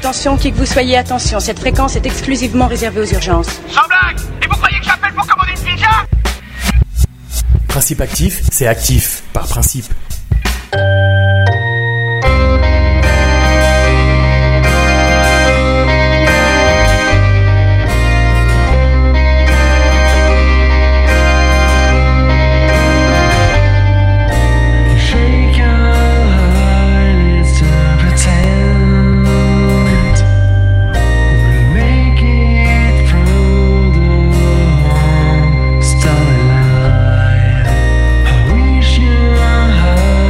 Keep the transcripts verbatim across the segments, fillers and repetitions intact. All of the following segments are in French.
attention, qui que vous soyez, attention, cette fréquence est exclusivement réservée aux urgences. Sans blague! Et vous croyez que j'appelle pour commander une pizza? Principe actif, c'est actif, par principe. Starlight, I wish you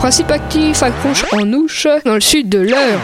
Principe actif accroche en ouche dans le sud de l'Eure.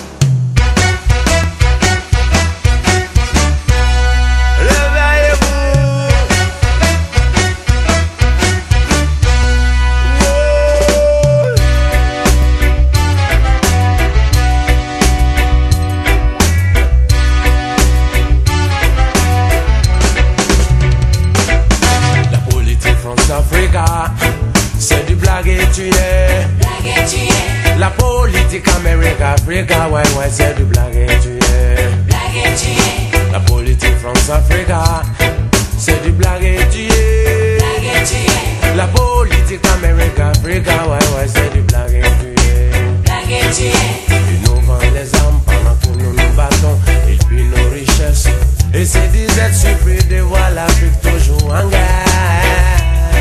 C'est du blague et tu es. La politique Amérique, Africa, ouais, ouais, c'est du blague et tu es. La politique France, Africa, c'est du blague et tu es. La politique Amérique, Africa, ouais, ouais, c'est du blague et tu es. Ils nous vendent les armes pendant que nous nous battons. Ils pillent nos richesses. Et ces disettes surpris de voir l'Afrique toujours en guerre.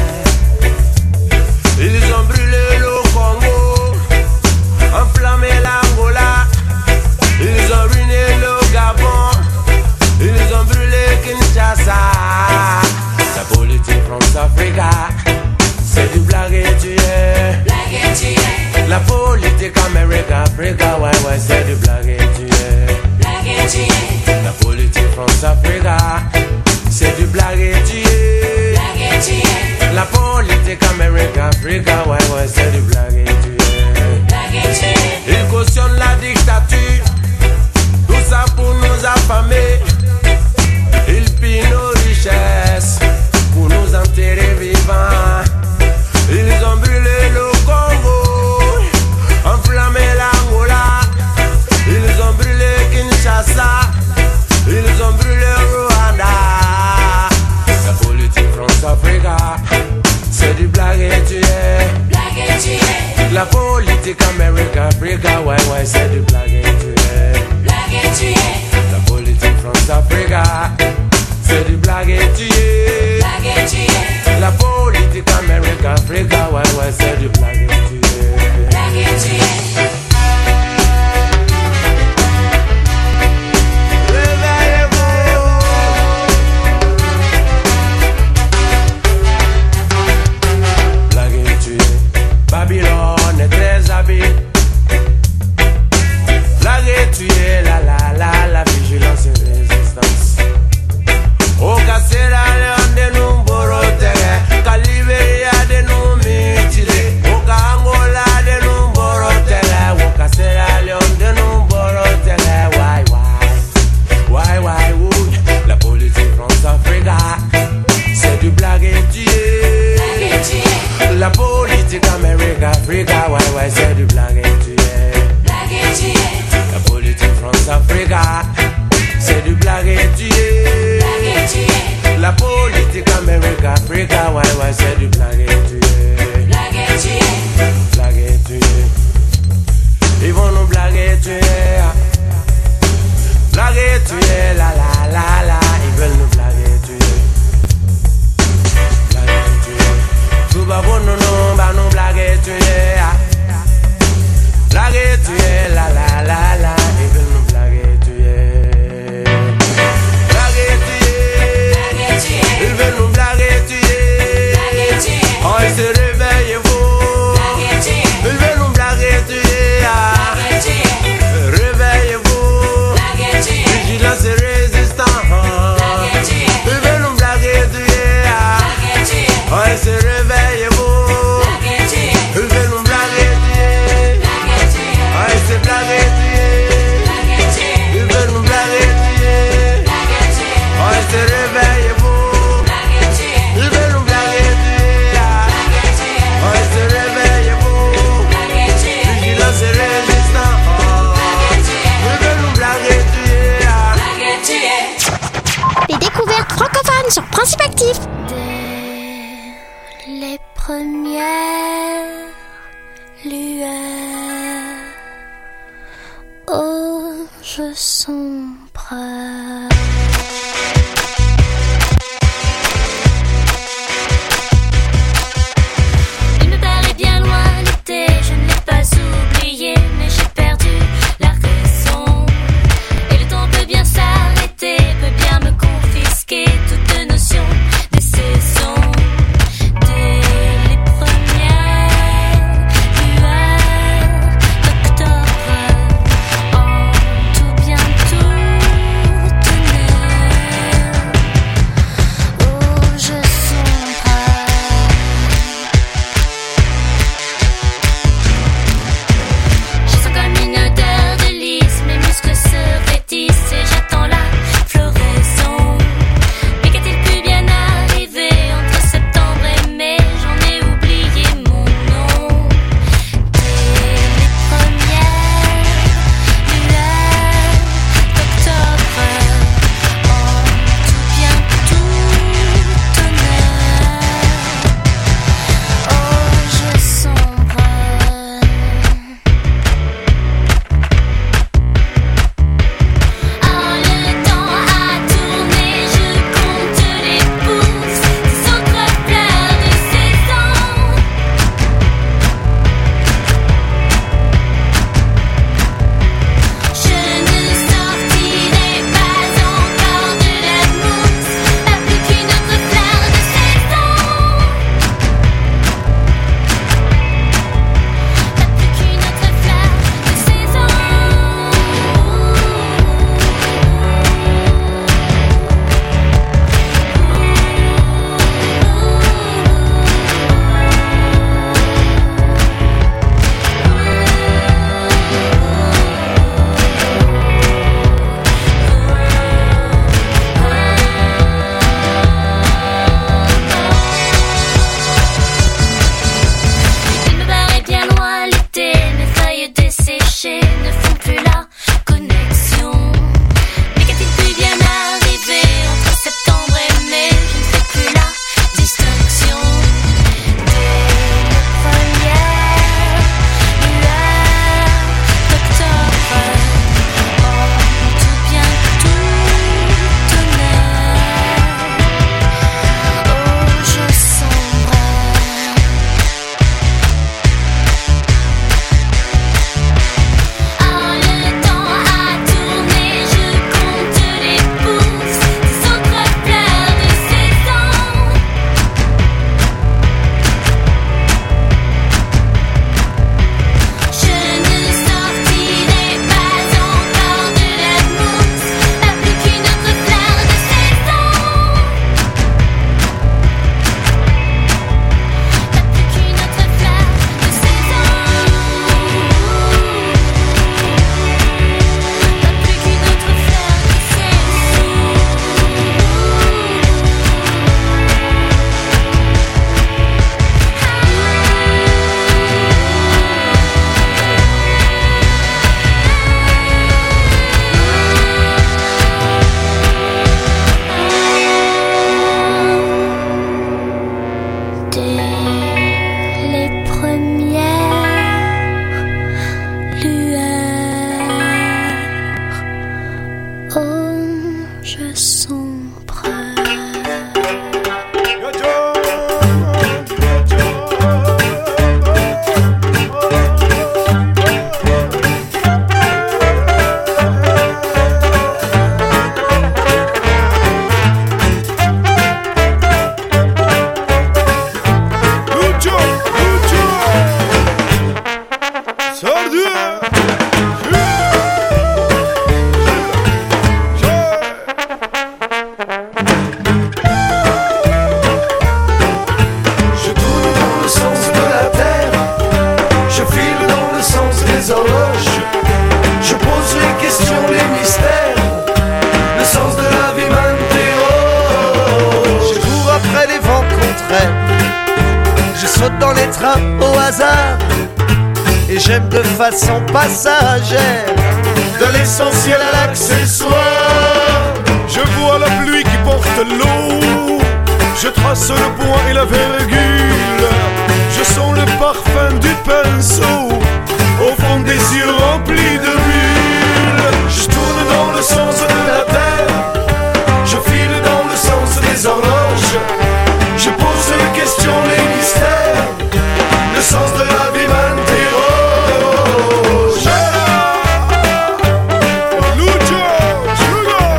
Ils ont brûlé le Congo, enflammé l'Angola. Ils ont ruiné le Gabon, ils ont brûlé Kinshasa. La politique France-Africa, c'est du blague et tu es. La politique Amérique-Africa, ouais, ouais, c'est du blague et tu es. La politique France-Africa, c'est du blague et tu es. La politique Amérique-Africa, ouais, ouais, c'est du blague et tu es. Ils cautionnent la dictature, tout ça pour nous affamer. Ils pillent nos richesses pour nous enterrer vivants. Ils ont brûlé le Congo, enflammé l'Angola. Ils ont brûlé Kinshasa, ils ont brûlé Rwanda. La politique France-Africa, c'est du blague et tu es. La politique Amérique-Africa, ouais, ouais, c'est du blague et tu es. La politique France-Africa, c'est du blague et tu es. La politique Amérique-Africa, ouais, ouais, c'est du blague et tu es. Babylone est très habile. Blague et tu es, la la la, la vigilance et résistance. Au Cassera, Léon de nous borotere. Caliberia de nous mutile. Au Angola de nous borotere. Au Cassera, Léon de nous borotere. Why, why, why, why, would la politique France-Africa, c'est du blague et tu es. La politique Amérique-Africa, ouais, ouais, c'est du blague et tu es. La politique France-Africa, c'est du blague et tu es. La politique Amérique-Africa, ouais, ouais, c'est du blague et tu es. Blague et tu es. Ils vont nous blaguer, tu es. Blague et tu es, la la la la. Ils veulent nous blaguer, tu es. Tout va bon, non, non, bah non, blague tu es. Blague tu es, la la la la. Ils veulent nous blaguer, tu es. Blague tu es. Ils veulent nous blaguer, tu es. Oh, ils se réveillent, vous. Ils veulent nous blaguer, tu es. Réveillez-vous. Vigilance et résistance. Ils veulent nous blaguer, tu es. Oh, ils se réveillent, vous. Ils veulent nous blaguer, tu es. Oh, ils se blaguent, tu es. Ils veulent nous blaguer, tu es. Oh, ils se réveillent, vous. Ils veulent nous blaguer, tu es. Oh, ils se réveillent, vous. Vigilance et résistance. Ils veulent nous blaguer, tu es. Les découvertes francophones sur Principe Actif. Les premières lueurs aux jeux sombres. Il me paraît bien loin l'été, je ne l'ai pas oublié, mais j'ai perdu la raison. Et le temps peut bien s'arrêter, peut bien me confisquer toute notion de saison. Dès les premières lueurs passé ne font plus la connexion. Mais qu'a-t-il pu bien arriver entre septembre et mai? Je ne fais plus la distinction des premières lueurs d'octobre. Oh, tout bien, tout tonnerre. Oh, je sombre. Ah, le temps a tourné, je compte les pouces, ces autres fleurs de saison. Je ne sortirai pas encore de la mousse, pas plus qu'une autre fleur de saison. Pas plus qu'une autre fleur de saison. Pas plus qu'une autre fleur de dès les premières lueurs, oh, je sombre. Lucho, Lucho, Sardia. Je tourne dans le sens de la terre, je file dans le sens des horloges, je pose les questions, les mystères, le sens de la vie m'interroge. Je cours après les vents contraires, je saute dans les trains au hasard, et j'aime de façon passagère, de l'essentiel à l'accessoire. Je vois la pluie qui porte l'eau, je trace le point et la virgule, je sens le parfum du pinceau, au fond des yeux remplis de bulles. Je tourne dans le sens de la terre, je file dans le sens des horloges, je pose les questions, les mystères, le sens de la vie m'interroge. Lucho, Sugar.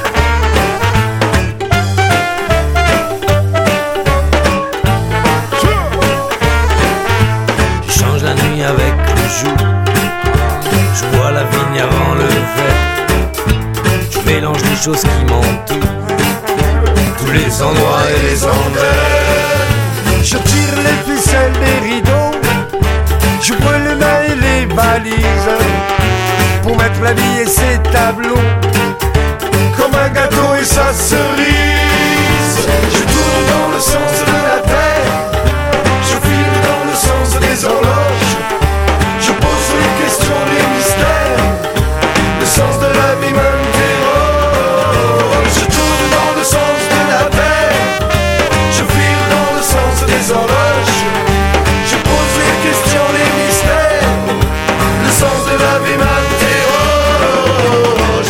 Je change la nuit avec le jour, je bois la vigne avant le verre, je mélange les choses qui m'entourent, tous les endroits et les envers. Je tire les ficelles des rideaux, je brûle les mains et les valises, pour mettre la vie et ses tableaux, comme un gâteau et sa cerise. Je tourne dans le sens de la terre, je file dans le sens des horloges, je pose les questions, les mystères, le sens de la vie m'interroge. Je tourne dans le sens de la terre, je file dans le sens des horloges, je pose les questions, les mystères, le sens de la vie m'interroge.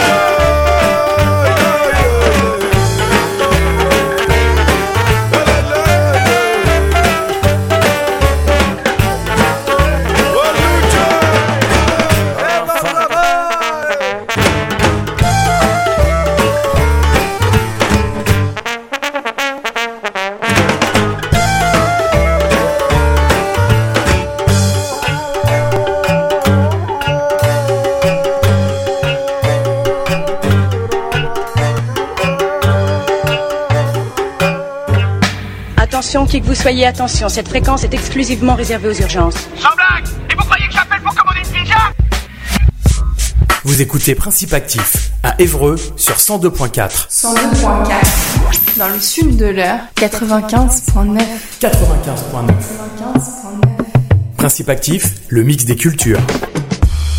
Attention, qui que vous soyez, attention, cette fréquence est exclusivement réservée aux urgences. Sans blague. Et vous croyez que j'appelle pour commander une pizza? Vous écoutez Principe Actif à Évreux sur cent deux point quatre. cent deux point quatre. Dans le sud de l'heure, quatre-vingt-quinze point neuf. quatre-vingt-quinze point neuf. quatre-vingt-quinze point neuf. Principe Actif, le mix des cultures.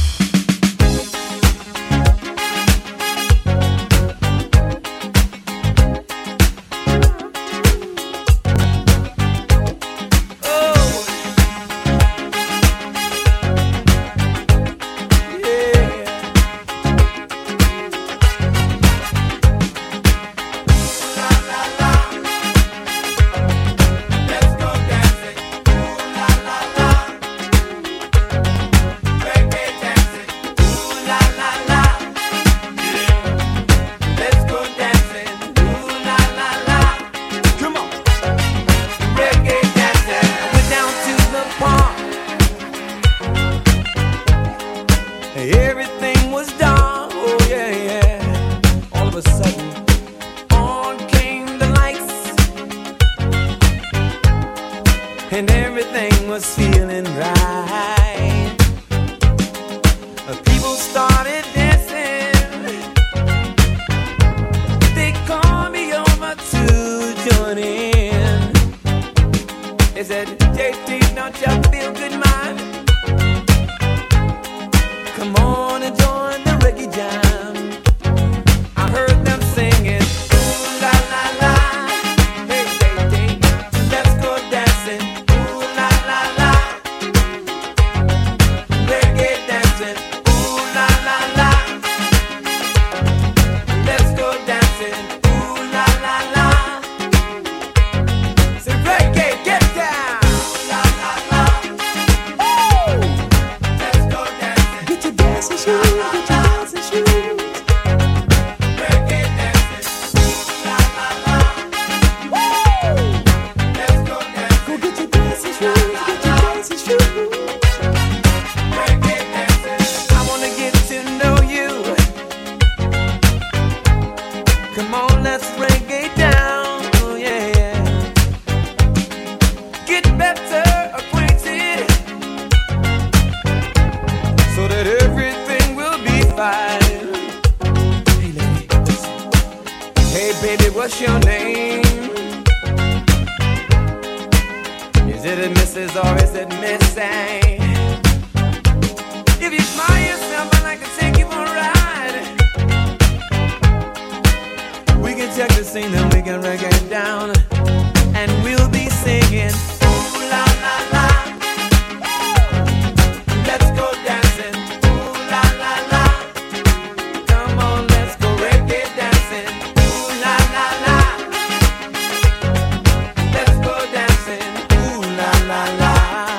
everything was dark. Oh yeah, yeah. All of a sudden, on came the lights, and everything was feeling right. People started dancing. They called me over to join in. They said, J T, don't you feel good, man? Come on and join the reggae jam. I heard them singing, ooh la la la. Hey, hey, hey, let's go dancing. Ooh la la la. Reggae dancing. Ooh la la la. Let's go dancing. Ooh la la la. Say reggae, get down. Ooh la la la. Ooh. Let's go dancing. Get your dancing shoes. Get your dancing shoes. Reggae dancing. Ooh la la la. Woo. Let's go dancing. Go get your dancing shoes. Get your dancing shoes. Reggae dancing. I wanna get to know you. Come on, let's reggae down. Oh yeah, yeah. Get better acquainted, so that everything will be fine. Hey lady, listen. Hey baby, what's your name? Is it a Missus or is it Missy? If you smile yourself, I'd like to take you for a ride. We can check the scene and we can reggae it down, and we'll be singing ooh la la la. Let's go dancing. Ooh la la la. Come on, let's go reggae dancing. Ooh la la la. Let's go dancing. Ooh la la la.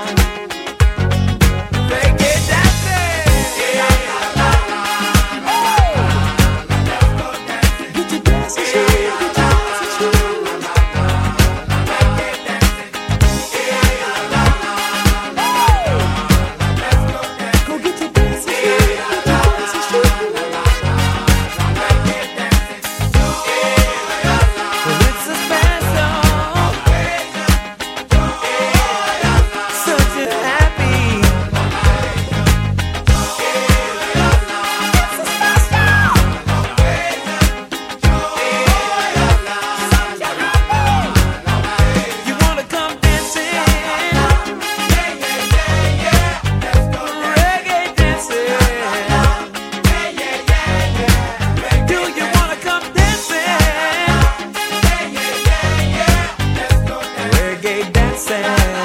Reggae dancing. Yeah la la la. Let's go dancing. Get your dancing shoes. Get your dancing shoes. Reggae dancing. Yeah la la la. Let's go dancing. Go get your dancing shoes. Get your dancing shoes. Reggae dancing. Well, it's a special, such a happy. You wanna come dancing? Reggae dancing. Do you wanna come dancing? Reggae dancing.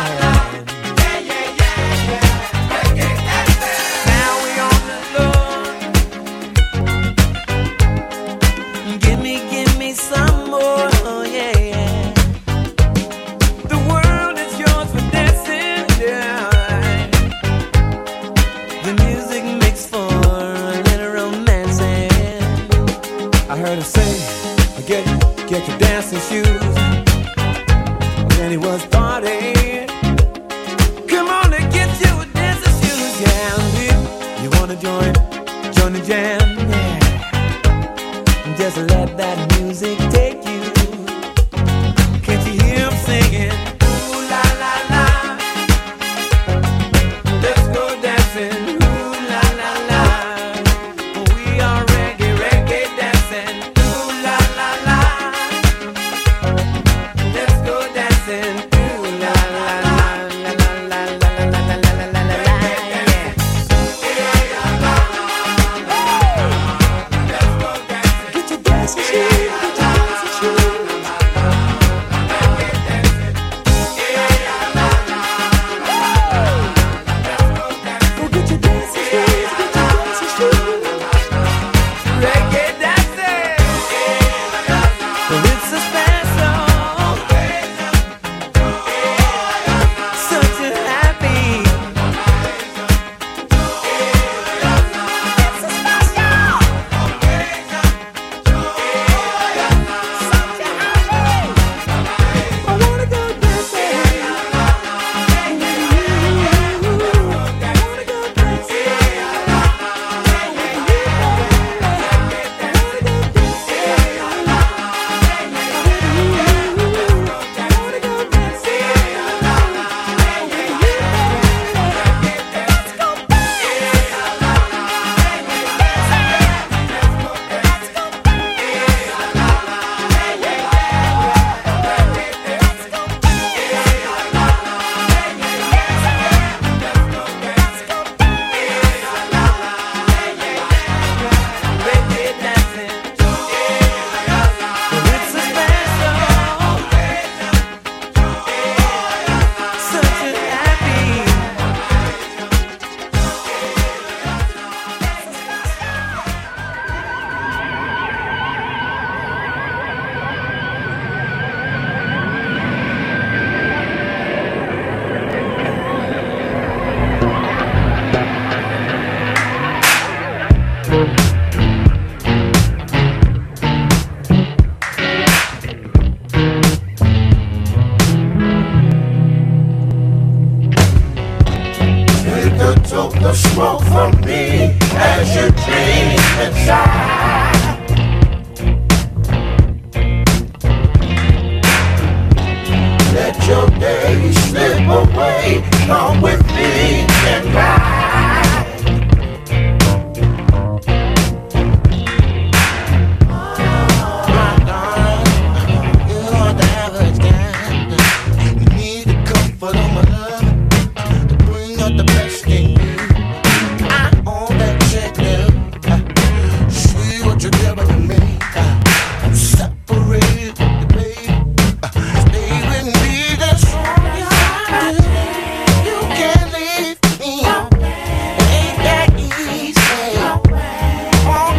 Now we on the floor. Give me, give me some more. Oh yeah, yeah. The world is yours for dancing. Yeah. The music makes for a little romancing. I heard her say, get, get your dancing shoes. Then he was partying. Come on and get your dancing shoes. Yeah, and if you wanna join, join the jam. Yeah. Just let that music take you. Can't you hear him singing? Ooh la la la. Let's go dancing. Ooh la la la. We are reggae, reggae dancing. Ooh la la la. Let's go dancing. Ooh la la la la la la la la la la la la la. Yeah. Get your dancing shoes. Get your 'cause your dreams inside.